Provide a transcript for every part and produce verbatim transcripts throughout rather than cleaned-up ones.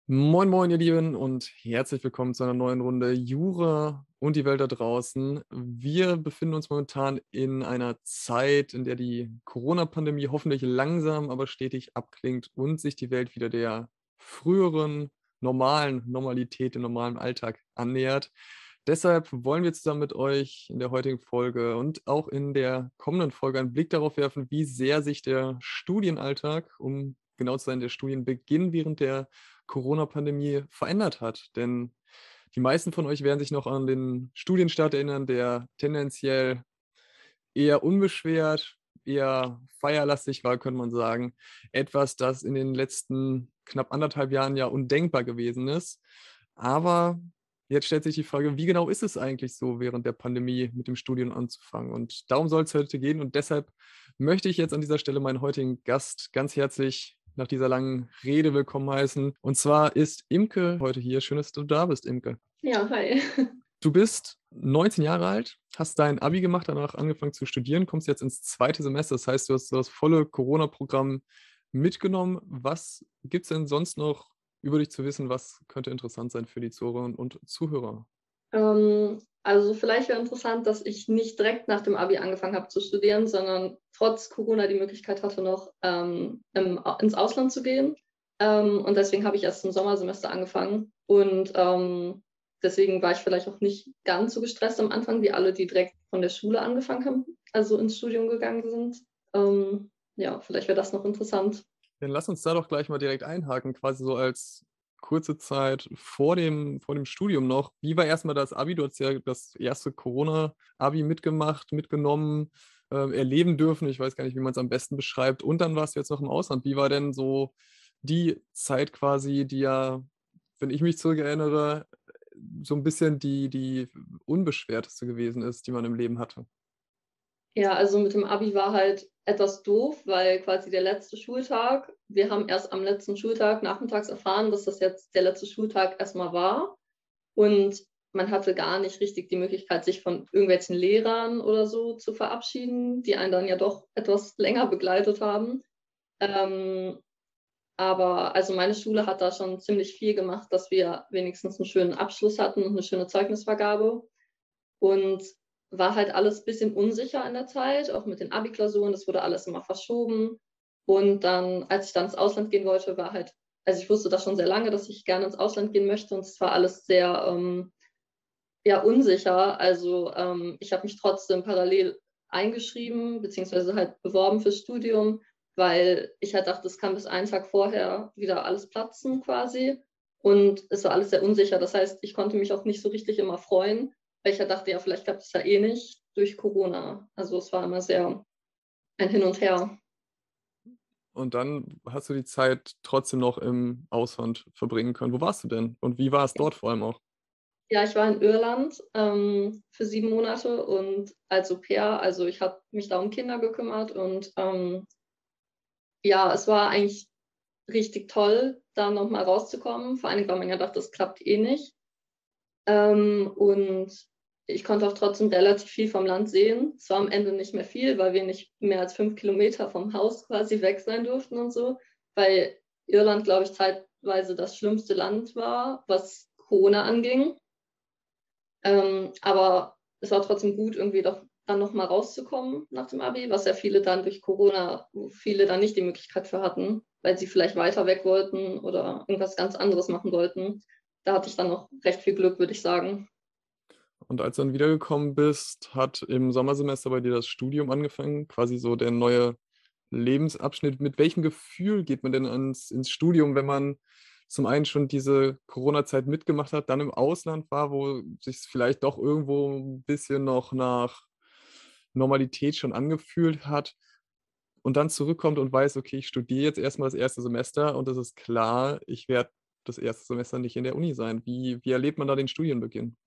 Moin, moin, ihr Lieben, und herzlich willkommen zu einer neuen Runde Jura und die Welt da draußen. Wir befinden uns momentan in einer Zeit, in der die Corona-Pandemie hoffentlich langsam, aber stetig abklingt und sich die Welt wieder der früheren normalen Normalität, dem normalen Alltag annähert. Deshalb wollen wir zusammen mit euch in der heutigen Folge und auch in der kommenden Folge einen Blick darauf werfen, wie sehr sich der Studienalltag, um genau zu sein, der Studienbeginn während der Corona-Pandemie verändert hat. Denn die meisten von euch werden sich noch an den Studienstart erinnern, der tendenziell eher unbeschwert, eher feierlastig war, könnte man sagen. Etwas, das in den letzten knapp anderthalb Jahren ja undenkbar gewesen ist. Aber jetzt stellt sich die Frage, wie genau ist es eigentlich so, während der Pandemie mit dem Studium anzufangen? Und darum soll es heute gehen. Und deshalb möchte ich jetzt an dieser Stelle meinen heutigen Gast ganz herzlich nach dieser langen Rede willkommen heißen. Und zwar ist Imke heute hier. Schön, dass du da bist, Imke. Ja, hi. Du bist neunzehn Jahre alt, hast dein Abi gemacht, danach angefangen zu studieren, kommst jetzt ins zweite Semester. Das heißt, du hast das volle Corona-Programm mitgenommen. Was gibt es denn sonst noch über dich zu wissen? Was könnte interessant sein für die Zuhörerinnen und Zuhörer? Ähm, also vielleicht wäre interessant, dass ich nicht direkt nach dem Abi angefangen habe zu studieren, sondern trotz Corona die Möglichkeit hatte, noch ähm, im, ins Ausland zu gehen. Ähm, und deswegen habe ich erst im Sommersemester angefangen. Und ähm, deswegen war ich vielleicht auch nicht ganz so gestresst am Anfang, wie alle, die direkt von der Schule angefangen haben, also ins Studium gegangen sind. Ähm, ja, vielleicht wäre das noch interessant. Dann lass uns da doch gleich mal direkt einhaken, quasi so als kurze Zeit vor dem, vor dem Studium noch. Wie war erstmal das Abi? Du hast ja das erste Corona-Abi mitgemacht, mitgenommen, äh, erleben dürfen. Ich weiß gar nicht, wie man es am besten beschreibt. Und dann warst du jetzt noch im Ausland. Wie war denn so die Zeit quasi, die ja, wenn ich mich zurückerinnere, so ein bisschen die, die unbeschwerteste gewesen ist, die man im Leben hatte? Ja, also mit dem Abi war halt etwas doof, weil quasi der letzte Schultag, wir haben erst am letzten Schultag nachmittags erfahren, dass das jetzt der letzte Schultag erstmal war. Und man hatte gar nicht richtig die Möglichkeit, sich von irgendwelchen Lehrern oder so zu verabschieden, die einen dann ja doch etwas länger begleitet haben. Ähm, aber also meine Schule hat da schon ziemlich viel gemacht, dass wir wenigstens einen schönen Abschluss hatten und eine schöne Zeugnisvergabe. Und war halt alles ein bisschen unsicher in der Zeit, auch mit den Abi-Klausuren, das wurde alles immer verschoben. Und dann, als ich dann ins Ausland gehen wollte, war halt, also ich wusste das schon sehr lange, dass ich gerne ins Ausland gehen möchte, und es war alles sehr ähm, ja, unsicher. Also ähm, ich habe mich trotzdem parallel eingeschrieben, beziehungsweise halt beworben fürs Studium, weil ich halt dachte, es kann bis einen Tag vorher wieder alles platzen quasi. Und es war alles sehr unsicher. Das heißt, ich konnte mich auch nicht so richtig immer freuen, weil ich halt dachte, ja, vielleicht klappt es ja eh nicht durch Corona. Also es war immer sehr ein Hin und Her. Und dann hast du die Zeit trotzdem noch im Ausland verbringen können. Wo warst du denn? Und wie war es dort vor allem auch? Ja, ich war in Irland ähm, für sieben Monate und als Au-pair, also ich habe mich da um Kinder gekümmert und ähm, ja, es war eigentlich richtig toll, da nochmal rauszukommen. Vor allem, weil man ja dachte, das klappt eh nicht. Ähm, und ich konnte auch trotzdem relativ viel vom Land sehen. Es war am Ende nicht mehr viel, weil wir nicht mehr als fünf Kilometer vom Haus quasi weg sein durften und so. Weil Irland, glaube ich, zeitweise das schlimmste Land war, was Corona anging. Ähm, aber es war trotzdem gut, irgendwie doch dann nochmal rauszukommen nach dem Abi, was ja viele dann durch Corona, wo viele dann nicht die Möglichkeit für hatten, weil sie vielleicht weiter weg wollten oder irgendwas ganz anderes machen wollten. Da hatte ich dann noch recht viel Glück, würde ich sagen. Und als du dann wiedergekommen bist, hat im Sommersemester bei dir das Studium angefangen, quasi so der neue Lebensabschnitt. Mit welchem Gefühl geht man denn ans ins Studium, wenn man zum einen schon diese Corona-Zeit mitgemacht hat, dann im Ausland war, wo sich's vielleicht doch irgendwo 'n bisschen noch nach Normalität schon angefühlt hat und dann zurückkommt und weiß: „Okay, ich studiere jetzt erst mal das erste Semester und es ist klar, ich werde das erste Semester nicht in der Uni sein." Wie wie erlebt man da den Studienbeginn?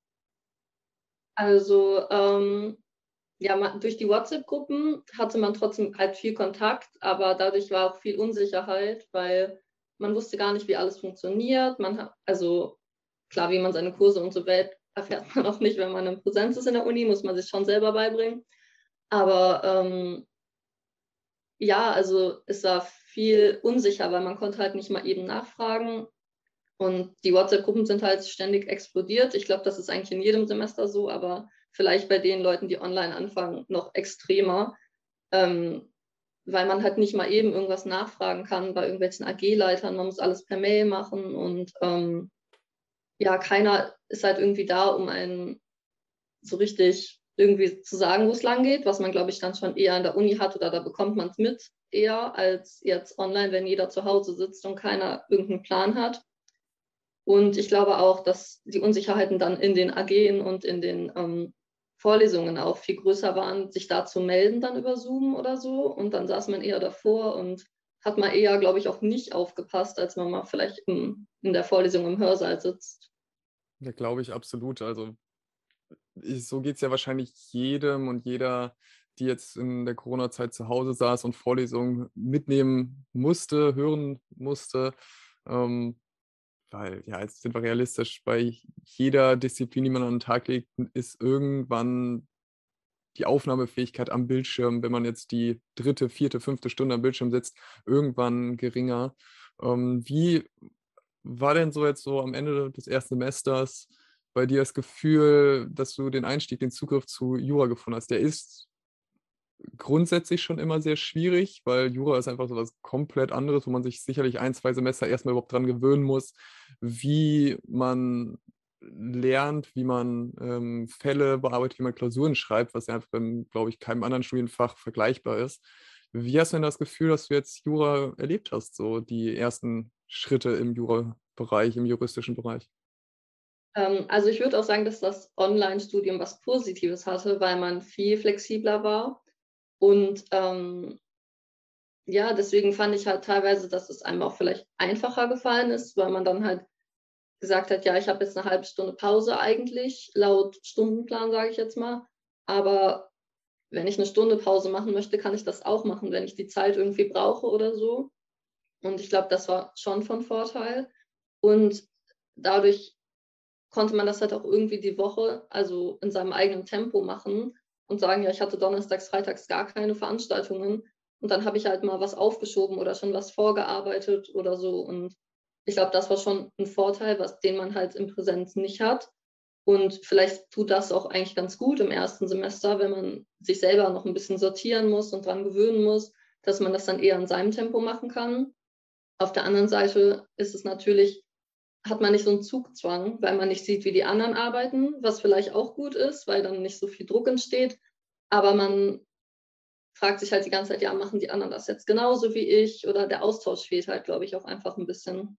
Also ähm, ja, man, durch die WhatsApp-Gruppen hatte man trotzdem halt viel Kontakt, aber dadurch war auch viel Unsicherheit, weil man wusste gar nicht, wie alles funktioniert. Man hat, also klar, wie man seine Kurse und so wählt, erfährt man auch nicht, wenn man in Präsenz ist in der Uni, muss man sich schon selber beibringen. Aber ähm, ja, also es war viel unsicher, weil man konnte halt nicht mal eben nachfragen. Und die WhatsApp-Gruppen sind halt ständig explodiert. Ich glaube, das ist eigentlich in jedem Semester so, aber vielleicht bei den Leuten, die online anfangen, noch extremer, ähm, weil man halt nicht mal eben irgendwas nachfragen kann bei irgendwelchen A G-Leitern. Man muss alles per Mail machen und ähm, ja, keiner ist halt irgendwie da, um einen so richtig irgendwie zu sagen, wo es lang geht, was man, glaube ich, dann schon eher an der Uni hat oder da bekommt man es mit eher als jetzt online, wenn jeder zu Hause sitzt und keiner irgendeinen Plan hat. Und ich glaube auch, dass die Unsicherheiten dann in den A G'n und in den ähm, Vorlesungen auch viel größer waren, sich da zu melden dann über Zoom oder so. Und dann saß man eher davor und hat mal eher, glaube ich, auch nicht aufgepasst, als man mal vielleicht in, in der Vorlesung im Hörsaal sitzt. Ja, glaube ich absolut. Also ich, so geht es ja wahrscheinlich jedem und jeder, die jetzt in der Corona-Zeit zu Hause saß und Vorlesungen mitnehmen musste, hören musste. Ähm, weil, ja, jetzt sind wir realistisch, bei jeder Disziplin, die man an den Tag legt, ist irgendwann die Aufnahmefähigkeit am Bildschirm, wenn man jetzt die dritte, vierte, fünfte Stunde am Bildschirm sitzt, irgendwann geringer. Ähm, wie war denn so jetzt so am Ende des ersten Semesters bei dir das Gefühl, dass du den Einstieg, den Zugriff zu Jura gefunden hast? Der ist grundsätzlich schon immer sehr schwierig, weil Jura ist einfach so was komplett anderes, wo man sich sicherlich ein, zwei Semester erstmal überhaupt dran gewöhnen muss, wie man lernt, wie man ähm, Fälle bearbeitet, wie man Klausuren schreibt, was ja einfach in, glaube ich, keinem anderen Studienfach vergleichbar ist. Wie hast du denn das Gefühl, dass du jetzt Jura erlebt hast, so die ersten Schritte im Jura-Bereich, im juristischen Bereich? Ähm, also ich würde auch sagen, dass das Online-Studium was Positives hatte, weil man viel flexibler war. Und ähm, ja, deswegen fand ich halt teilweise, dass es einem auch vielleicht einfacher gefallen ist, weil man dann halt gesagt hat, ja, ich habe jetzt eine halbe Stunde Pause eigentlich, laut Stundenplan, sage ich jetzt mal. Aber wenn ich eine Stunde Pause machen möchte, kann ich das auch machen, wenn ich die Zeit irgendwie brauche oder so. Und ich glaube, das war schon von Vorteil. Und dadurch konnte man das halt auch irgendwie die Woche, also in seinem eigenen Tempo machen und sagen, ja, ich hatte donnerstags, freitags gar keine Veranstaltungen. Und dann habe ich halt mal was aufgeschoben oder schon was vorgearbeitet oder so. Und ich glaube, das war schon ein Vorteil, was, den man halt in Präsenz nicht hat. Und vielleicht tut das auch eigentlich ganz gut im ersten Semester, wenn man sich selber noch ein bisschen sortieren muss und dran gewöhnen muss, dass man das dann eher in seinem Tempo machen kann. Auf der anderen Seite ist es natürlich, hat man nicht so einen Zugzwang, weil man nicht sieht, wie die anderen arbeiten, was vielleicht auch gut ist, weil dann nicht so viel Druck entsteht. Aber man fragt sich halt die ganze Zeit, ja, machen die anderen das jetzt genauso wie ich? Oder der Austausch fehlt halt, glaube ich, auch einfach ein bisschen.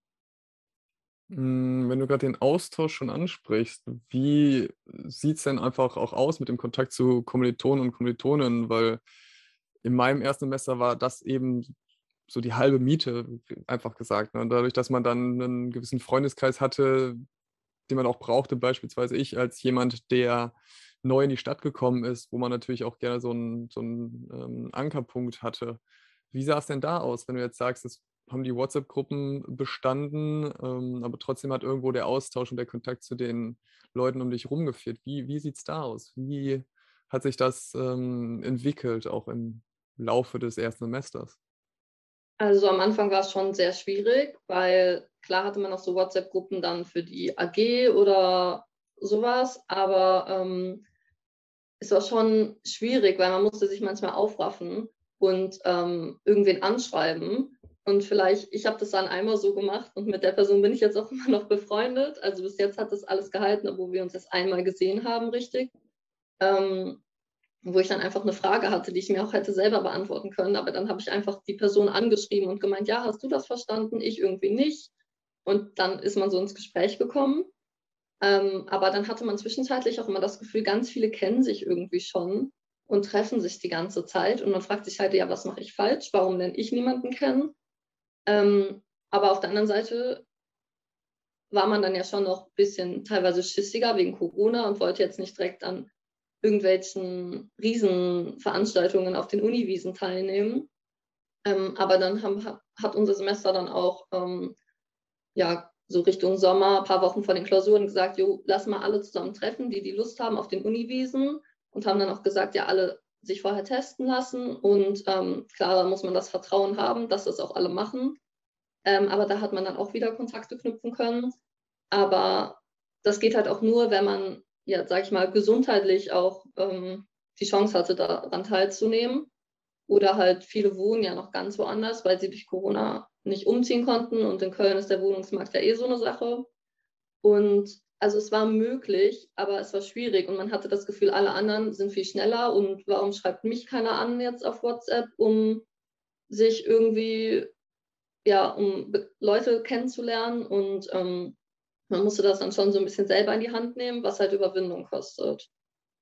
Hm, wenn du gerade den Austausch schon ansprichst, wie sieht es denn einfach auch aus mit dem Kontakt zu Kommilitonen und Kommilitoninnen? Weil in meinem ersten Semester war das eben so die halbe Miete, einfach gesagt. Ne? Und dadurch, dass man dann einen gewissen Freundeskreis hatte, den man auch brauchte, beispielsweise ich als jemand, der neu in die Stadt gekommen ist, wo man natürlich auch gerne so einen, so einen ähm, Ankerpunkt hatte. Wie sah es denn da aus, wenn du jetzt sagst, es haben die WhatsApp-Gruppen bestanden, ähm, aber trotzdem hat irgendwo der Austausch und der Kontakt zu den Leuten um dich rumgefehlt. Wie, wie sieht es da aus? Wie hat sich das ähm, entwickelt, auch im Laufe des ersten Semesters? Also am Anfang war es schon sehr schwierig, weil klar hatte man auch so WhatsApp-Gruppen dann für die A G oder sowas, aber ähm, es war schon schwierig, weil man musste sich manchmal aufraffen und ähm, irgendwen anschreiben. Und vielleicht, ich habe das dann einmal so gemacht und mit der Person bin ich jetzt auch immer noch befreundet. Also bis jetzt hat das alles gehalten, obwohl wir uns erst einmal gesehen haben, richtig. Ähm, wo ich dann einfach eine Frage hatte, die ich mir auch hätte selber beantworten können. Aber dann habe ich einfach die Person angeschrieben und gemeint, ja, hast du das verstanden? Ich irgendwie nicht. Und dann ist man so ins Gespräch gekommen. Ähm, aber dann hatte man zwischenzeitlich auch immer das Gefühl, ganz viele kennen sich irgendwie schon und treffen sich die ganze Zeit. Und man fragt sich halt, ja, was mache ich falsch? Warum lerne ich niemanden kennen? Ähm, aber auf der anderen Seite war man dann ja schon noch ein bisschen teilweise schissiger wegen Corona und wollte jetzt nicht direkt an irgendwelchen Riesenveranstaltungen auf den Uniwiesen teilnehmen. Ähm, aber dann haben, hat unser Semester dann auch ähm, ja, so Richtung Sommer, ein paar Wochen vor den Klausuren gesagt, jo, lass mal alle zusammen treffen, die die Lust haben auf den Uniwiesen und haben dann auch gesagt, ja, alle sich vorher testen lassen und ähm, klar, da muss man das Vertrauen haben, dass das auch alle machen. Ähm, aber da hat man dann auch wieder Kontakte knüpfen können. Aber das geht halt auch nur, wenn man, ja, sag ich mal, gesundheitlich auch ähm, die Chance hatte, daran teilzunehmen. Oder halt viele wohnen ja noch ganz woanders, weil sie durch Corona nicht umziehen konnten. Und in Köln ist der Wohnungsmarkt ja eh so eine Sache. Und also es war möglich, aber es war schwierig. Und man hatte das Gefühl, alle anderen sind viel schneller. Und warum schreibt mich keiner an jetzt auf WhatsApp, um sich irgendwie, ja, um Leute kennenzulernen? Und ähm, man musste das dann schon so ein bisschen selber in die Hand nehmen, was halt Überwindung kostet.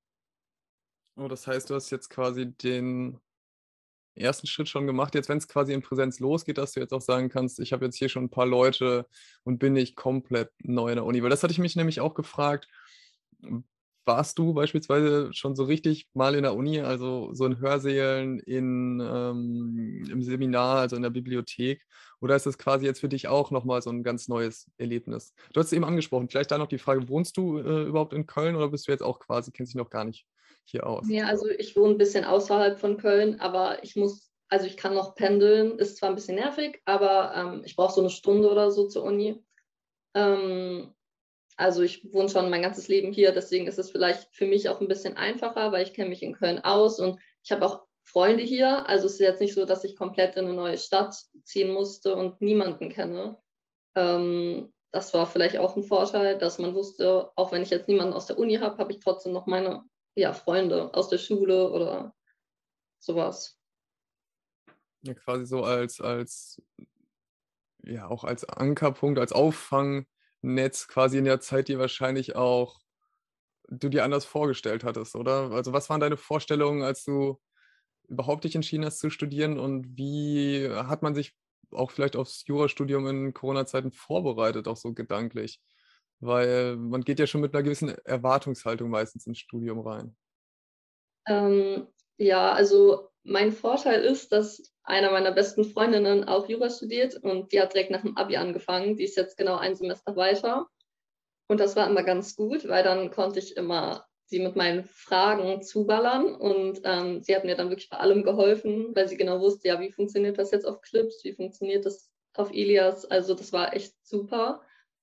Oh, das heißt, du hast jetzt quasi den ersten Schritt schon gemacht, jetzt wenn es quasi in Präsenz losgeht, dass du jetzt auch sagen kannst: „Ich habe jetzt hier schon ein paar Leute und bin nicht komplett neu in der Uni.“ Weil das hatte ich mich nämlich auch gefragt. Hm, warst du beispielsweise schon so richtig mal in der Uni, also so in Hörsälen, in ähm, im Seminar, also in der Bibliothek? Oder ist das quasi jetzt für dich auch noch mal so ein ganz neues Erlebnis? Du hast es eben angesprochen, vielleicht da noch die Frage: Wohnst du, äh, überhaupt in Köln oder bist du jetzt auch quasi kennst dich noch gar nicht hier aus? Ja, also ich wohne ein bisschen außerhalb von Köln, aber ich muss, also ich kann noch pendeln, ist zwar ein bisschen nervig, aber ähm, ich brauche so eine Stunde oder so zur Uni. Ähm, also ich wohne schon mein ganzes Leben hier, deswegen ist es vielleicht für mich auch ein bisschen einfacher, weil ich kenne mich in Köln aus und ich habe auch Freunde hier. Also es ist jetzt nicht so, dass ich komplett in eine neue Stadt ziehen musste und niemanden kenne. Ähm, das war vielleicht auch ein Vorteil, dass man wusste, auch wenn ich jetzt niemanden aus der Uni habe, habe ich trotzdem noch meine, ja, Freunde aus der Schule oder sowas. Ja, quasi so als als ja, auch als Ankerpunkt, als Auffangnetz quasi in der Zeit, die wahrscheinlich auch du dir anders vorgestellt hattest, oder? Also, was waren deine Vorstellungen, als du überhaupt dich entschieden hast zu studieren und wie hat man sich auch vielleicht aufs Jurastudium in Corona-Zeiten vorbereitet, auch so gedanklich? Weil man geht ja schon mit einer gewissen Erwartungshaltung meistens ins Studium rein. Ähm, ja, also mein Vorteil ist, dass einer meiner besten Freundinnen auch Jura studiert und die hat direkt nach dem Abi angefangen. Die ist jetzt genau ein Semester weiter. Und das war immer ganz gut, weil dann konnte ich immer sie mit meinen Fragen zuballern und ähm, sie hat mir dann wirklich bei allem geholfen, weil sie genau wusste, ja, wie funktioniert das jetzt auf Clips, wie funktioniert das auf Ilias. Also das war echt super.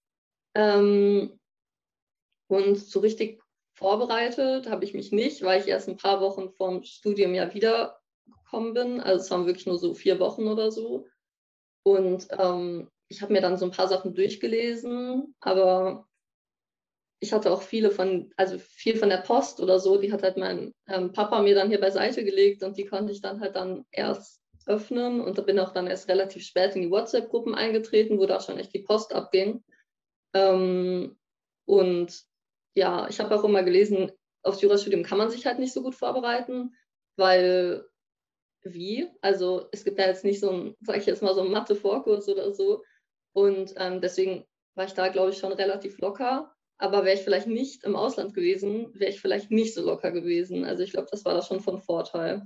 Ähm, und so richtig vorbereitet habe ich mich nicht, weil ich erst ein paar Wochen vorm Studium ja wiedergekommen bin. Also es waren wirklich nur so vier Wochen oder so. Und ähm, ich habe mir dann so ein paar Sachen durchgelesen, aber ich hatte auch viele von, also viel von der Post oder so, die hat halt mein ähm, Papa mir dann hier beiseite gelegt und die konnte ich dann halt dann erst öffnen und da bin auch dann erst relativ spät in die WhatsApp-Gruppen eingetreten, wo da schon echt die Post abging. Ähm, und ja, ich habe auch immer gelesen, aufs Jurastudium kann man sich halt nicht so gut vorbereiten, weil wie? Also es gibt ja jetzt nicht so ein, sag ich jetzt mal, so einen Mathe-Vorkurs oder so. Und ähm, deswegen war ich da, glaube ich, schon relativ locker. Aber wäre ich vielleicht nicht im Ausland gewesen, wäre ich vielleicht nicht so locker gewesen. Also ich glaube, das war da schon von Vorteil.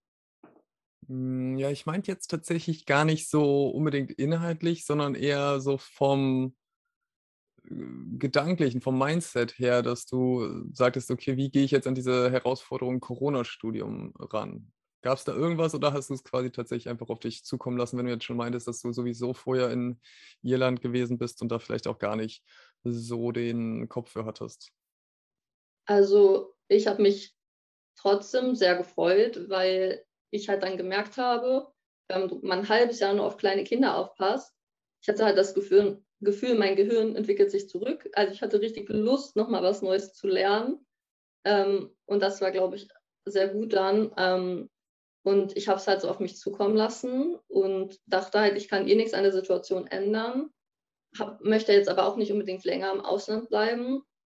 Hm, ja, ich meinte jetzt tatsächlich gar nicht so unbedingt inhaltlich, sondern eher so vom äh, Gedanklichen, vom Mindset her, dass du äh, sagtest: „Okay, wie gehe ich jetzt an diese Herausforderung Corona-Studium ran?“ Gab es da irgendwas oder hast du es quasi tatsächlich einfach auf dich zukommen lassen, wenn du jetzt schon meintest, dass du sowieso vorher in Irland gewesen bist und da vielleicht auch gar nicht so den Kopf für hattest? Also ich habe mich trotzdem sehr gefreut, weil ich halt dann gemerkt habe, wenn man ein halbes Jahr nur auf kleine Kinder aufpasst, ich hatte halt das Gefühl, Gefühl, mein Gehirn entwickelt sich zurück. Also ich hatte richtig Lust, nochmal was Neues zu lernen. Ähm, und das war, glaube ich, sehr gut dann. Ähm, und ich habe es halt so auf mich zukommen lassen und dachte halt, ich kann eh nichts an der Situation ändern. Hab, möchte jetzt aber auch nicht unbedingt länger im Ausland bleiben.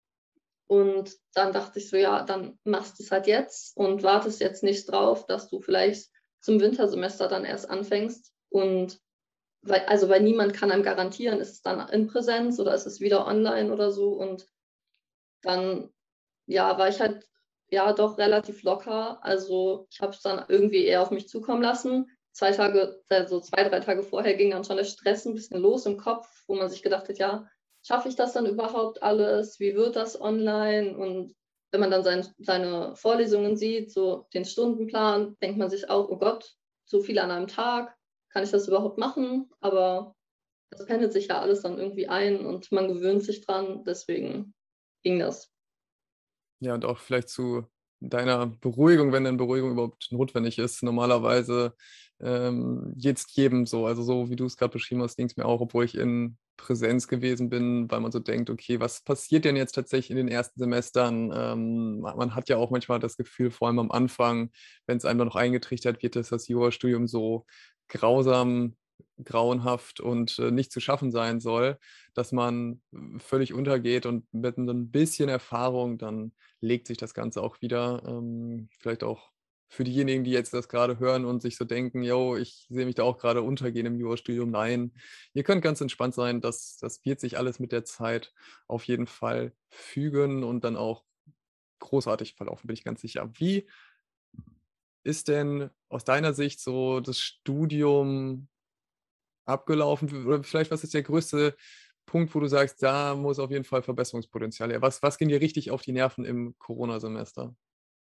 Und dann dachte ich so, ja, dann machst du es halt jetzt und wartest jetzt nicht drauf, dass du vielleicht zum Wintersemester dann erst anfängst. Und weil, also weil niemand kann einem garantieren, ist es dann in Präsenz oder ist es wieder online oder so. Und dann, ja, war ich halt ja doch relativ locker. Also ich habe es dann irgendwie eher auf mich zukommen lassen. Zwei Tage, also zwei, drei Tage vorher ging dann schon der Stress ein bisschen los im Kopf, wo man sich gedacht hat, ja, schaffe ich das dann überhaupt alles? Wie wird das online? Und wenn man dann sein, seine Vorlesungen sieht, so den Stundenplan, denkt man sich auch, oh Gott, so viel an einem Tag, kann ich das überhaupt machen? Aber das pendelt sich ja alles dann irgendwie ein und man gewöhnt sich dran, deswegen ging das. Ja, und auch vielleicht zu deiner Beruhigung, wenn denn Beruhigung überhaupt notwendig ist. Normalerweise ähm, geht es jedem so. Also so wie du es gerade beschrieben hast, ging es mir auch, obwohl ich in Präsenz gewesen bin, weil man so denkt, okay, was passiert denn jetzt tatsächlich in den ersten Semestern? Ähm, man man hat ja auch manchmal das Gefühl, vor allem am Anfang, wenn es einem dann noch eingetrichtert wird, dass das Jurastudium so grausam, grauenhaft und äh, nicht zu schaffen sein soll, dass man äh, völlig untergeht und mit ein bisschen Erfahrung dann legt sich das Ganze auch wieder. Ähm, vielleicht auch für diejenigen, die jetzt das gerade hören und sich so denken: „Jo, ich sehe mich da auch gerade untergehen im Jurastudium.“ Nein, ihr könnt ganz entspannt sein. Das das wird sich alles mit der Zeit auf jeden Fall fügen und dann auch großartig verlaufen, bin ich ganz sicher. Wie ist denn aus deiner Sicht so das Studium abgelaufen? Oder vielleicht, was ist der größte Punkt, wo du sagst, da muss auf jeden Fall Verbesserungspotenzial her? Was was ging dir richtig auf die Nerven im Corona-Semester?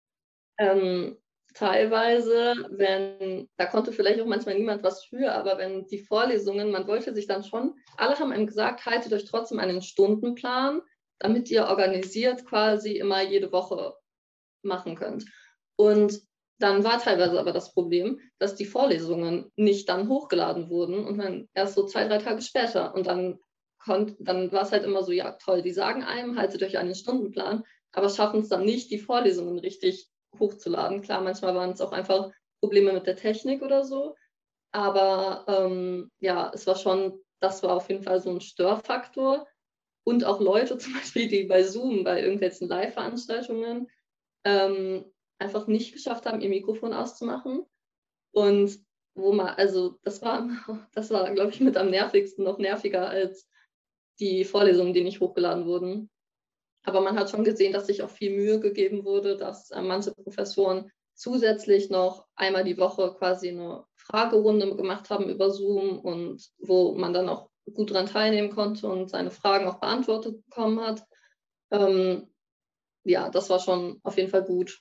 Ähm, Teilweise, wenn da konnte vielleicht auch manchmal niemand was für, aber wenn die Vorlesungen man wollte sich dann schon alle haben einem gesagt: „Haltet euch trotzdem an den Stundenplan, damit ihr organisiert quasi immer jede Woche machen könnt.“ Und dann war teilweise aber das Problem, dass die Vorlesungen nicht dann hochgeladen wurden und dann erst so zwei drei Tage später. Und dann konnt dann war's halt immer so: „Ja, toll, die sagen einem, haltet euch an den Stundenplan, aber schaffen's dann nicht, die Vorlesungen richtig hochzuladen.“ Klar, manchmal waren's auch einfach Probleme mit der Technik oder so, aber, ähm, ja, es war schon das war auf jeden Fall so 'n Störfaktor und auch Leute zum Beispiel, die bei Zoom bei irgendwelchen Live-Veranstaltungen ähm, einfach nicht geschafft haben, ihr Mikrofon auszumachen. Und wo man also das war das war, glaube ich, mit am nervigsten, noch nerviger als die Vorlesungen, die nicht hochgeladen wurden. Aber man hat schon gesehen, dass sich auch viel Mühe gegeben wurde, dass, äh, manche Professoren zusätzlich noch einmal die Woche quasi 'ne Fragerunde gemacht haben über Zoom und wo man dann auch gut dran teilnehmen konnte und seine Fragen auch beantwortet bekommen hat. Ähm, ja, das war schon auf jeden Fall gut.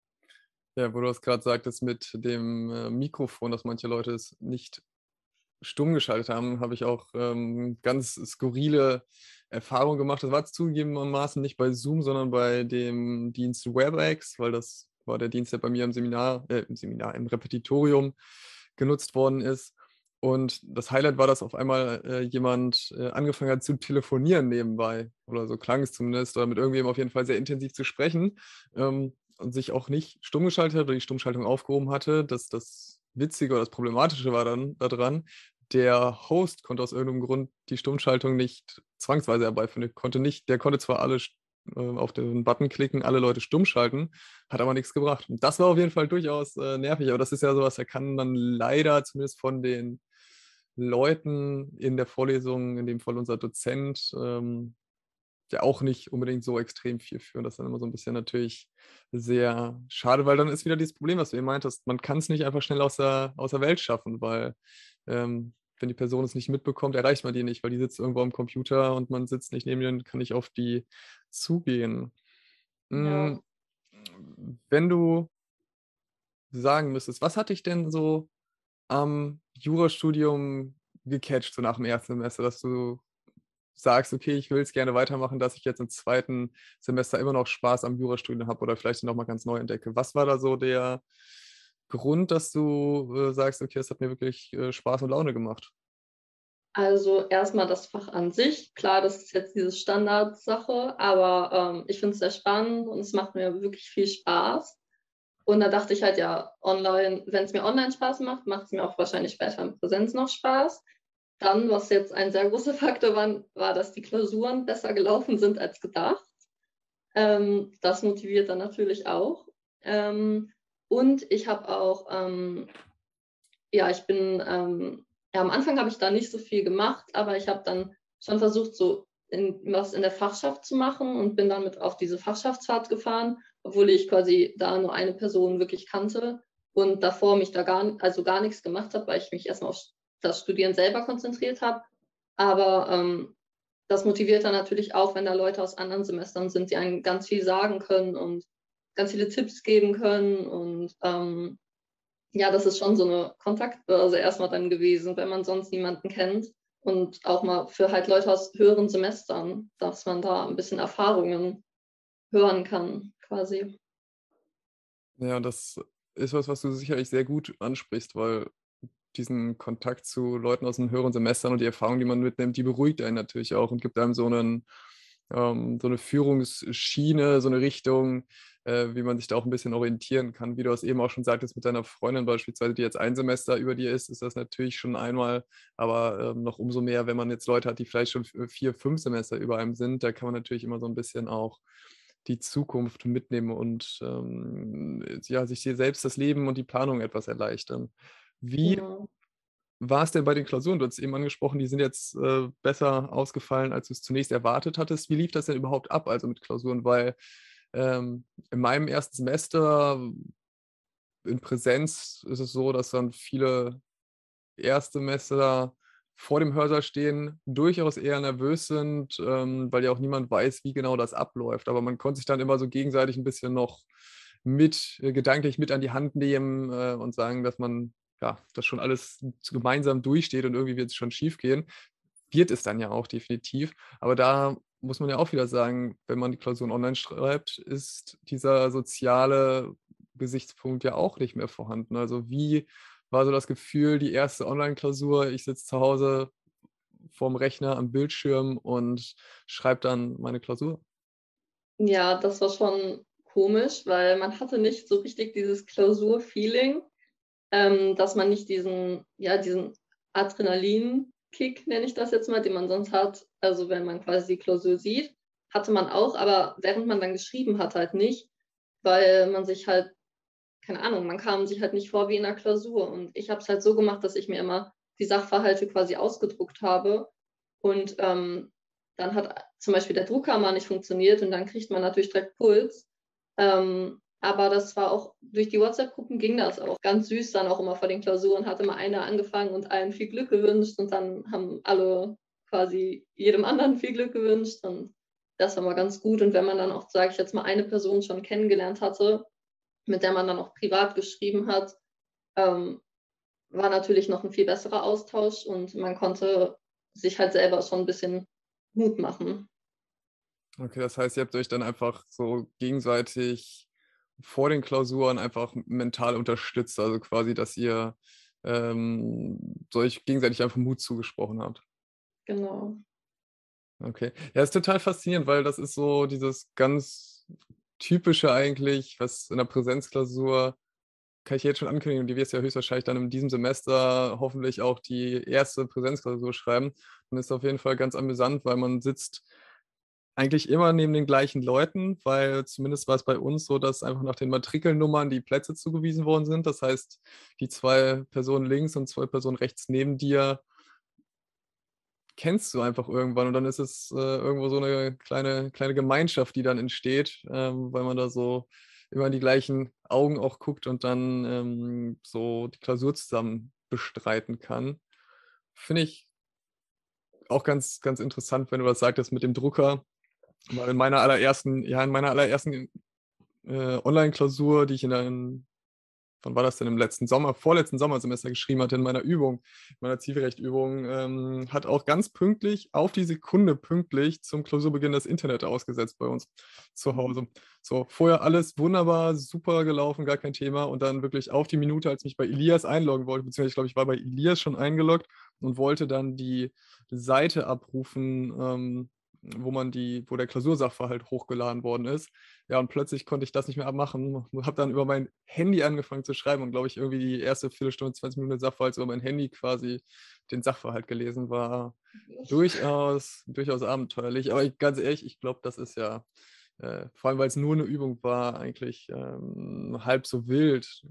Ja, wo du das grad sagtest mit dem, äh, Mikrofon, dass manche Leute es nicht stumm geschaltet haben, habe ich auch, ähm, ganz skurrile Erfahrungen gemacht. Das war zugegebenermaßen nicht bei Zoom, sondern bei dem Dienst WebEx, weil das war der Dienst, der bei mir im Seminar äh, im Seminar, im Repetitorium genutzt worden ist. Und das Highlight war, dass auf einmal, äh, jemand, äh, angefangen hat zu telefonieren nebenbei oder so klang es zumindest oder mit irgendwem auf jeden Fall sehr intensiv zu sprechen, ähm, und sich auch nicht stumm geschaltet hat oder die Stummschaltung aufgehoben hatte. Das das Witzige oder das Problematische war dann da dran, der Host konnte aus irgendeinem Grund die Stummschaltung nicht zwangsweise herbeiführen. Der konnte nicht der konnte zwar alle st äh, auf den Button klicken, alle Leute stumm schalten, hat aber nix gebracht. Und das war auf jeden Fall durchaus, äh, nervig, aber das ist ja so was, da kann dann leider zumindest von den Leuten in der Vorlesung, in dem Fall unser Dozent, ähm, ja auch nicht unbedingt so extrem viel für. Und das ist dann immer so 'n bisschen natürlich sehr schade, weil dann ist wieder dieses Problem, was du eben meintest, man kann's nicht einfach schnell aus der aus der Welt schaffen, weil, ähm, wenn die Person es nicht mitbekommt, erreicht man die nicht, weil die sitzt irgendwo am Computer und man sitzt nicht neben ihr und kann nicht auf die zugehen. Ja. Hm, wenn du sagen müsstest, was hat dich denn so am Jurastudium gecatcht, so nach dem ersten Semester, dass du sagst: „Okay, ich will's gerne weitermachen, dass ich jetzt im zweiten Semester immer noch Spaß am Jurastudium habe oder vielleicht noch mal ganz neu entdecke.“ Was war da so der Grund, dass du, äh, sagst: „Okay, es hat mir wirklich, äh, Spaß und Laune gemacht?“ Also, erst mal das Fach an sich. Klar, das ist jetzt diese Standardsache, aber, ähm, ich finde es sehr spannend und es macht mir wirklich viel Spaß. Und da dachte ich halt, ja, online wenn's mir online Spaß macht, macht's mir auch wahrscheinlich später in Präsenz noch Spaß. Dann, was jetzt ein sehr großer Faktor war, war, dass die Klausuren besser gelaufen sind als gedacht. Ähm, das motiviert dann natürlich auch. Ähm, und ich habe auch, ähm ja, ich bin, ähm ja, am Anfang habe ich da nicht so viel gemacht, aber ich habe dann schon versucht, so in was in der Fachschaft zu machen und bin dann mit auf diese Fachschaftsfahrt gefahren, obwohl ich quasi da nur eine Person wirklich kannte und davor mich da gar also gar nix gemacht habe, weil ich mich erst mal auf das Studieren selber konzentriert habe. Aber, ähm, das motiviert dann natürlich auch, wenn da Leute aus anderen Semestern sind, die einem ganz viel sagen können und ganz viele Tipps geben können. Und, ähm, ja, das ist schon so 'ne Kontaktbörse erst mal dann gewesen, wenn man sonst niemanden kennt. Und auch mal für halt Leute aus höheren Semestern, dass man da ein bisschen Erfahrungen hören kann quasi. Ja, das ist was, was du sicherlich sehr gut ansprichst, weil diesen Kontakt zu Leuten aus den höheren Semestern und die Erfahrung, die man mitnimmt, die beruhigt einen natürlich auch und gibt einem so einen ähm, so eine Führungsschiene, so eine Richtung, äh, wie man sich da auch ein bisschen orientieren kann. Wie du es eben auch schon sagtest mit deiner Freundin beispielsweise, die jetzt ein Semester über dir ist, ist das natürlich schon einmal, aber ähm, noch umso mehr, wenn man jetzt Leute hat, die vielleicht schon v vier, fünf Semester über einem sind, da kann man natürlich immer so ein bisschen auch die Zukunft mitnehmen und, ähm, ja, sich dir selbst das Leben und die Planung etwas erleichtern. Wie Genau. war es denn bei den Klausuren? Du hast eben angesprochen, die sind jetzt, äh, besser ausgefallen, als du es zunächst erwartet hattest. Wie lief das denn überhaupt ab, also mit Klausuren? Weil, ähm, in meinem ersten Semester in Präsenz ist es so, dass dann viele Erstsemester vor dem Hörsaal stehen, durchaus eher nervös sind, ähm, weil ja auch niemand weiß, wie genau das abläuft. Aber man konnte sich dann immer so gegenseitig ein bisschen noch mit äh, gedanklich mit an die Hand nehmen, äh, und sagen, dass man, ja, das schon alles gemeinsam durchsteht und irgendwie wird es schon schiefgehen. Wird es dann ja auch definitiv. Aber da muss man ja auch wieder sagen, wenn man die Klausuren online schreibt, ist dieser soziale Gesichtspunkt ja auch nicht mehr vorhanden. Also, wie war so das Gefühl, die erste Online-Klausur, ich sitze zu Hause vorm Rechner am Bildschirm und schreibe dann meine Klausur? Ja, das war schon komisch, weil man hatte nicht so richtig dieses Klausurfeeling, ähm, dass man nicht diesen ja, diesen Adrenalinkick, nenne ich das jetzt mal, den man sonst hat. Also, wenn man quasi die Klausur sieht, hatte man auch, aber während man dann geschrieben hat, halt nicht, weil man sich halt keine Ahnung, man kam sich halt nicht vor wie in 'ner Klausur. Und ich habe es halt so gemacht, dass ich mir immer die Sachverhalte quasi ausgedruckt habe und, ähm, dann hat zum Beispiel der Drucker mal nicht funktioniert und dann kriegt man natürlich direkt Puls. Ähm, aber das war auch durch die WhatsApp-Gruppen ging das auch ganz süß dann auch immer vor den Klausuren, hat immer einer angefangen und allen viel Glück gewünscht und dann haben alle quasi jedem anderen viel Glück gewünscht und das war mal ganz gut. Und wenn man dann auch, sage ich jetzt mal, eine Person schon kennengelernt hatte, mit der man dann auch privat geschrieben hat, ähm, war natürlich noch ein viel besserer Austausch und man konnte sich halt selber schon ein bisschen Mut machen. Okay, das heißt, ihr habt euch dann einfach so gegenseitig vor den Klausuren einfach mental unterstützt, also quasi, dass ihr, ähm, so euch gegenseitig einfach Mut zugesprochen habt. Genau. Okay. Ja, ist total faszinierend, weil das ist so dieses ganz Typische eigentlich, was in der Präsenzklausur kann ich jetzt schon ankündigen, die wirst ja höchstwahrscheinlich dann in diesem Semester hoffentlich auch die erste Präsenzklausur schreiben. Und ist auf jeden Fall ganz amüsant, weil man sitzt eigentlich immer neben den gleichen Leuten, weil zumindest war es bei uns so, dass einfach nach den Matrikelnummern die Plätze zugewiesen worden sind. Das heißt, die zwei Personen links und zwei Personen rechts neben dir kennst du einfach irgendwann und dann ist es, äh, irgendwo so eine kleine kleine Gemeinschaft, die dann entsteht, ähm, weil man da so immer in die gleichen Augen auch guckt und dann, ähm, so die Klausur zusammen bestreiten kann. Finde ich auch ganz ganz interessant, wenn du das sagtest mit dem Drucker, weil in meiner allerersten ja, in meiner allerersten, äh, Online-Klausur, die ich in einem wann war das denn, im letzten Sommer vorletzten Sommersemester geschrieben hatte in meiner Übung, meiner Zivilrechtübung, ähm, hat auch ganz pünktlich, auf die Sekunde pünktlich zum Klausurbeginn das Internet ausgesetzt bei uns zu Hause. So, vorher alles wunderbar, super gelaufen, gar kein Thema und dann wirklich auf die Minute, als ich mich bei Elias einloggen wollte, beziehungsweise ich glaube, ich war bei Elias schon eingeloggt und wollte dann die Seite abrufen, ähm, wo man die wo der Klausursachverhalt hochgeladen worden ist. Ja, und plötzlich konnte ich das nicht mehr abmachen. Habe dann über mein Handy angefangen zu schreiben und glaube ich, irgendwie die erste Viertelstunde, zwanzig Minuten Sachverhalt über mein Handy quasi den Sachverhalt gelesen, war durchaus durchaus abenteuerlich. Aber ich ganz ehrlich, ich glaube, das ist ja, äh, vor allem, weil es nur eine Übung war, eigentlich, ähm, halb so wild.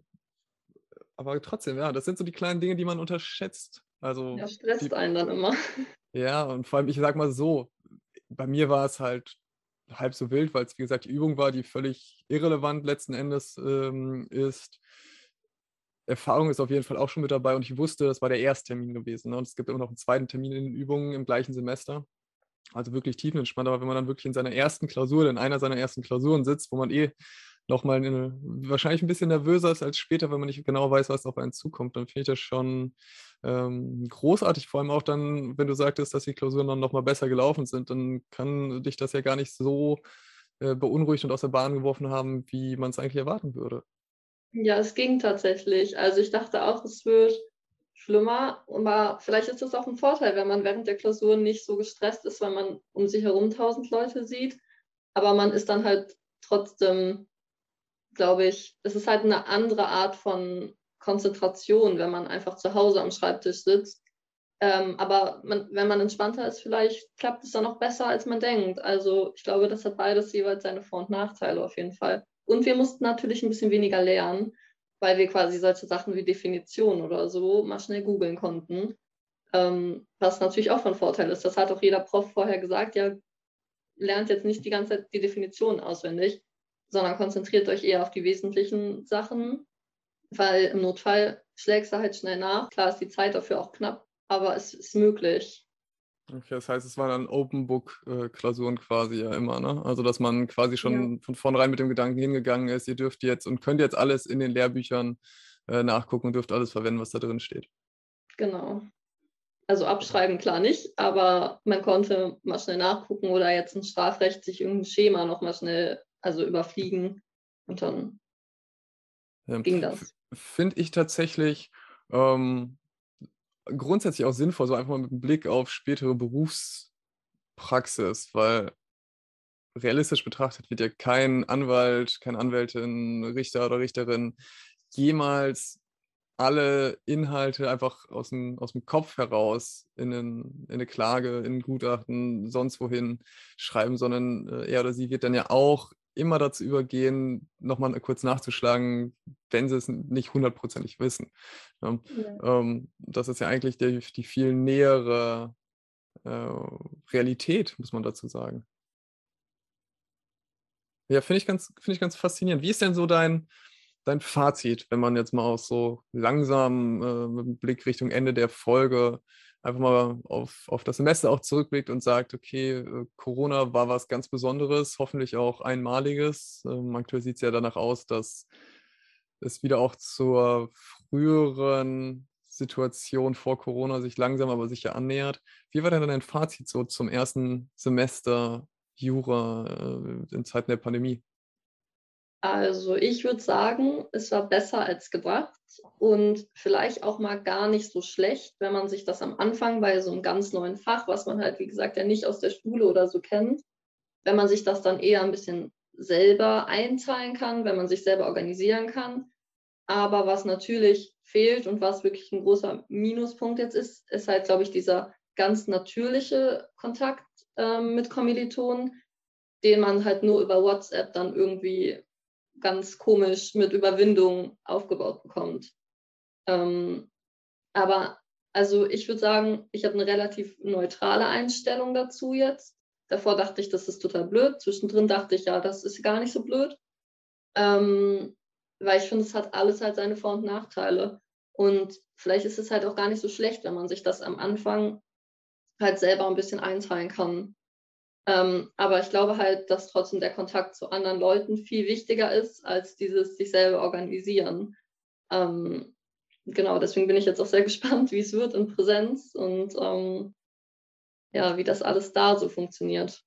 Aber trotzdem, ja, das sind so die kleinen Dinge, die man unterschätzt. Also, Ja, stresst die einen dann immer. ja, und vor allem, ich sage mal so, bei mir war es halt halb so wild, weil es wie gesagt, die Übung war, die völlig irrelevant letzten Endes, ähm, ist. Erfahrung ist auf jeden Fall auch schon mit dabei und ich wusste, das war der Ersttermin gewesen, ne? Und es gibt immer noch einen zweiten Termin in den Übungen im gleichen Semester. Also wirklich tiefenentspannt, aber wenn man dann wirklich in seiner ersten Klausur in einer seiner ersten Klausuren sitzt, wo man eh nochmal eine, wahrscheinlich ein bisschen nervöser ist als später, wenn man nicht genau weiß, was auf einen zukommt. Dann finde ich das schon ähm, großartig, vor allem auch dann, wenn du sagtest, dass die Klausuren dann nochmal besser gelaufen sind, dann kann dich das ja gar nicht so äh, beunruhigt und aus der Bahn geworfen haben, wie man es eigentlich erwarten würde. Ja, es ging tatsächlich. Also ich dachte auch, es wird schlimmer, aber vielleicht ist das auch ein Vorteil, wenn man während der Klausuren nicht so gestresst ist, weil man um sich herum tausend Leute sieht. Aber man ist dann halt trotzdem, glaube ich, es ist halt eine andere Art von Konzentration, wenn man einfach zu Hause am Schreibtisch sitzt. Ähm, aber man, wenn man entspannter ist, vielleicht klappt es dann auch besser, als man denkt. Also ich glaube, das hat beides jeweils seine Vor- und Nachteile auf jeden Fall. Und wir mussten natürlich ein bisschen weniger lernen, weil wir quasi solche Sachen wie Definition oder so mal schnell googeln konnten. Ähm, was natürlich auch von Vorteil ist. Das hat auch jeder Prof vorher gesagt, ja, lernt jetzt nicht die ganze Zeit die Definition auswendig, sondern konzentriert euch eher auf die wesentlichen Sachen, weil im Notfall schlägst du halt schnell nach. Klar ist die Zeit dafür auch knapp, aber es ist möglich. Okay, das heißt, es waren dann Open-Book-Klausuren quasi ja immer, ne? Also, dass man quasi Ja, schon von vornherein mit dem Gedanken hingegangen ist, ihr dürft jetzt und könnt jetzt alles in den Lehrbüchern äh, nachgucken und dürft alles verwenden, was da drin steht. genau. Also abschreiben klar nicht, aber man konnte mal schnell nachgucken oder jetzt im Strafrecht sich irgendein Schema noch mal schnell, also überfliegen und dann Ja. ging F- das. Finde ich tatsächlich ähm, grundsätzlich auch sinnvoll, so einfach mal mit einem Blick auf spätere Berufspraxis, weil realistisch betrachtet wird ja kein Anwalt, keine Anwältin, Richter oder Richterin jemals alle Inhalte einfach aus dem, aus dem Kopf heraus in, einen, in eine Klage, in ein Gutachten, sonst wohin schreiben, sondern äh, er oder sie wird dann ja auch immer dazu übergehen, nochmal kurz nachzuschlagen, wenn sie es nicht hundertprozentig wissen. Ja, Ja. ähm, das ist ja eigentlich die, die viel nähere äh, Realität, muss man dazu sagen. Ja, finde ich ganz, finde ich ganz faszinierend. Wie ist denn so dein, dein Fazit, wenn man jetzt mal auch so langsam äh, mit dem Blick Richtung Ende der Folge einfach mal auf, auf das Semester auch zurückblickt und sagt, okay, äh, Corona war was ganz Besonderes, hoffentlich auch Einmaliges. Ähm, aktuell sieht es ja danach aus, dass es wieder auch zur früheren Situation vor Corona sich langsam aber sicher annähert. Wie war denn dein Fazit so zum ersten Semester Jura äh, in Zeiten der Pandemie? Also ich würde sagen, es war besser als gedacht und vielleicht auch mal gar nicht so schlecht, wenn man sich das am Anfang bei so einem ganz neuen Fach, was man halt, wie gesagt, ja nicht aus der Schule oder so kennt, wenn man sich das dann eher ein bisschen selber einteilen kann, wenn man sich selber organisieren kann. Aber was natürlich fehlt und was wirklich ein großer Minuspunkt jetzt ist, ist halt, glaube ich, dieser ganz natürliche Kontakt ähm, mit Kommilitonen, den man halt nur über WhatsApp dann irgendwie ganz komisch mit Überwindung aufgebaut bekommt. Ähm, aber also ich würde sagen, ich habe eine relativ neutrale Einstellung dazu jetzt. Davor dachte ich, das ist total blöd. Zwischendrin dachte ich, ja, das ist gar nicht so blöd. Ähm, weil ich finde, es hat alles halt seine Vor- und Nachteile. Und vielleicht ist es halt auch gar nicht so schlecht, wenn man sich das am Anfang halt selber ein bisschen einteilen kann. Ähm, aber ich glaube halt, dass trotzdem der Kontakt zu anderen Leuten viel wichtiger ist, als dieses sich selber organisieren. Ähm, genau, deswegen bin ich jetzt auch sehr gespannt, wie es wird in Präsenz und ähm, ja, wie das alles da so funktioniert.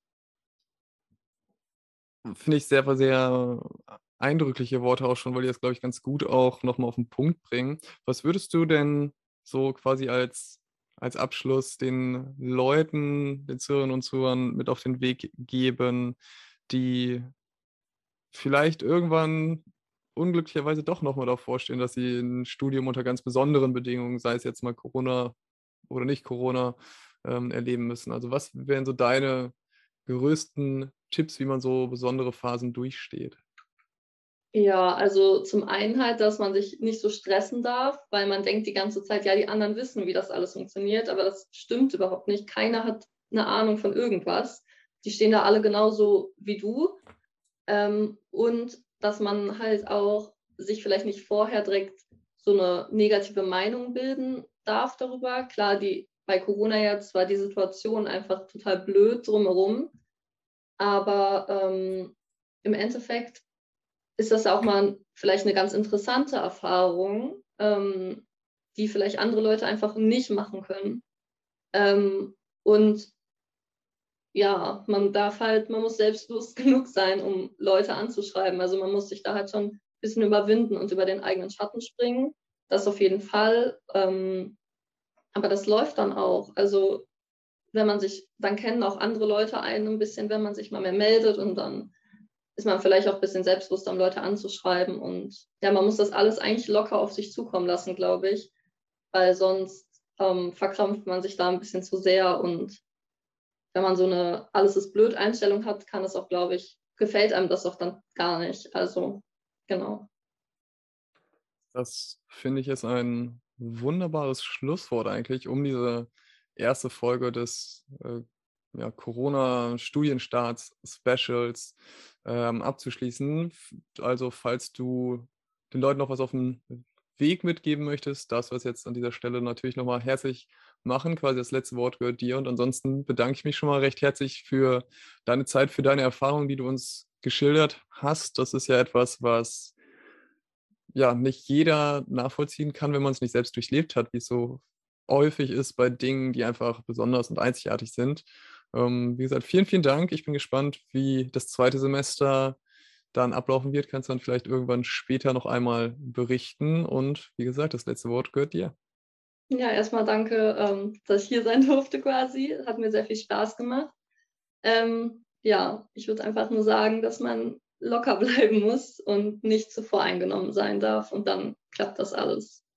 Finde ich sehr, sehr eindrückliche Worte auch schon, weil die das, glaube ich, ganz gut auch nochmal auf den Punkt bringen. Was würdest du denn so quasi als, als Abschluss den Leuten, den Zuhörerinnen und Zuhörern mit auf den Weg geben, die vielleicht irgendwann unglücklicherweise doch nochmal davor stehen, dass sie ein Studium unter ganz besonderen Bedingungen, sei es jetzt mal Corona oder nicht Corona, ähm, erleben müssen? Also was wären so deine größten Tipps, wie man so besondere Phasen durchsteht? Ja, also zum einen halt, dass man sich nicht so stressen darf, weil man denkt die ganze Zeit, ja, die anderen wissen, wie das alles funktioniert, aber das stimmt überhaupt nicht. Keiner hat eine Ahnung von irgendwas. Die stehen da alle genauso wie du. Ähm, und dass man halt auch sich vielleicht nicht vorher direkt so eine negative Meinung bilden darf darüber. Klar, die, bei Corona jetzt war die Situation einfach total blöd drumherum, aber ähm, im Endeffekt ist das auch mal vielleicht eine ganz interessante Erfahrung, ähm, die vielleicht andere Leute einfach nicht machen können. Ähm, und ja, man darf halt, man muss selbstbewusst genug sein, um Leute anzuschreiben. Also man muss sich da halt schon ein bisschen überwinden und über den eigenen Schatten springen. Das auf jeden Fall. Ähm, aber das läuft dann auch. Also wenn man sich, dann kennen auch andere Leute einen ein bisschen, wenn man sich mal mehr meldet, und dann ist man vielleicht auch ein bisschen selbstbewusster, um Leute anzuschreiben. Und ja, man muss das alles eigentlich locker auf sich zukommen lassen, glaube ich, weil sonst ähm, verkrampft man sich da ein bisschen zu sehr. Und wenn man so eine alles ist blöd Einstellung hat, kann es auch, glaube ich, gefällt einem das auch dann gar nicht. Also genau. Das finde ich ist ein wunderbares Schlusswort eigentlich, um diese erste Folge des, äh, ja, Corona-Studienstarts-Specials, ähm, abzuschließen. F Also, falls du den Leuten noch was auf auf'n Weg mitgeben möchtest, darfst du das jetzt an dieser Stelle natürlich noch mal herzlich machen. Quasi das letzte Wort gehört dir und ansonsten bedanke ich mich schon mal recht herzlich für deine Zeit, für deine Erfahrungen, die du uns geschildert hast. Das ist ja etwas, was ja, nicht jeder nachvollziehen kann, wenn man es nicht selbst durchlebt hat, wie es so häufig ist bei Dingen, die einfach besonders und einzigartig sind. Ähm, wie gesagt, vielen, vielen Dank. Ich bin gespannt, wie das zweite Semester dann ablaufen wird. Kannst du dann vielleicht irgendwann später noch einmal berichten und wie gesagt, das letzte Wort gehört dir. Ja, erstmal danke, ähm, dass ich hier sein durfte quasi. Hat mir sehr viel Spaß gemacht. Ähm, ja, ich würde einfach nur sagen, dass man locker bleiben muss und nicht zu voreingenommen sein darf, und dann klappt das alles.